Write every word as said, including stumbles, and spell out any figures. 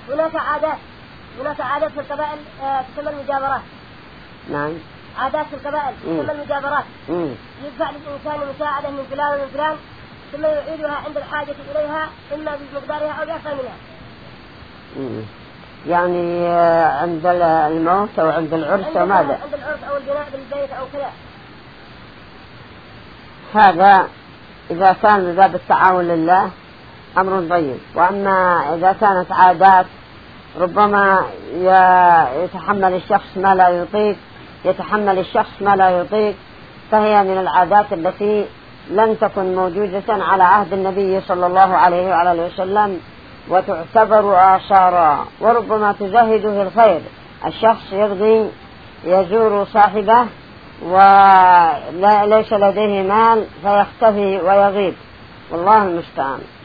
هناك عادات هناك عادات في القبائل تسمى المجابرات. نعم. عادات في القبائل تسمى المجابرات. يدفع للإنسان مساعدة من فلان ومن فلان ثم يعيدها عند الحاجة إليها إما بمقدارها أو بأقل منها. مم. يعني عند الموت أو عند العرس أو ماذا؟ عند العرس أو البناء بالبيت أو كذا. هذا إذا كان من باب التعاون لله أمر طيب. وأما إذا كانت عادات ربما يتحمل الشخص ما لا يطيق يتحمل الشخص ما لا يطيق فهي من العادات التي لن تكن موجودة على عهد النبي صلى الله عليه وعلى وسلم وتعتبر آثارا وربما تزهده الخير. الشخص يرضي يزور صاحبه وليس لديه مال فيختفي ويغيب والله المستعان.